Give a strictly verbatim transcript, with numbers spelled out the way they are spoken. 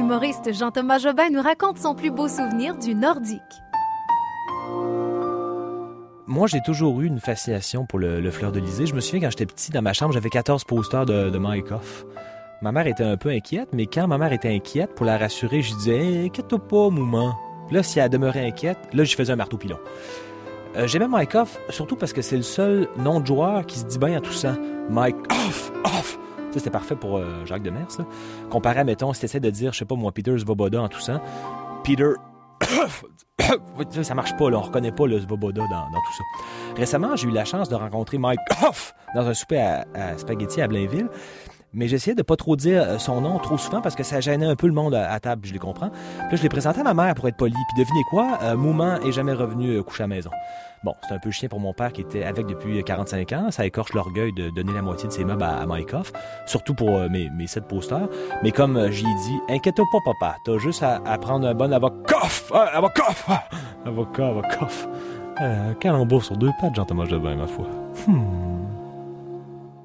L'humoriste Jean-Thomas Jobin nous raconte son plus beau souvenir du nordique. Moi, j'ai toujours eu une fascination pour le, le fleur-de-lysée. Je me souviens, quand j'étais petit, dans ma chambre, j'avais quatorze posters de, de Mike Off. Ma mère était un peu inquiète, mais quand ma mère était inquiète, pour la rassurer, je disais hey, « Inquiète-toi pas, maman. » Puis là, si elle demeurait inquiète, là, je faisais un marteau-pilon. Euh, j'aimais Mike Off, surtout parce que c'est le seul nom de joueur qui se dit bien en toussant. Mike Off, Off. Ça, c'était parfait pour euh, Jacques Demers, là. Comparé à, mettons, si t'essaies de dire, je sais pas moi, Peter Svoboda en toussant. Peter... ça marche pas, là, on reconnaît pas le Svoboda dans, dans tout ça. Récemment, j'ai eu la chance de rencontrer Mike Off dans un souper à, à Spaghetti à Blainville, mais j'essayais de pas trop dire son nom trop souvent parce que ça gênait un peu le monde à, à table, je les comprends. Puis là, je l'ai présenté à ma mère pour être poli, puis devinez quoi, euh, Mouman est jamais revenu euh, coucher à la maison. Bon, c'est un peu chien pour mon père qui était avec depuis quarante-cinq ans. Ça écorche l'orgueil de donner la moitié de ses meubles à, à Mike Off, surtout pour euh, mes, mes sept posters. Mais comme euh, j'y ai dit, inquiète-toi pas, papa. T'as juste à, à prendre un bon avocat. Ah, avocat! Ah, avocat, avocat. Euh, calembour sur deux pattes, Jean-Thomas Jobin, ma foi. Hmm.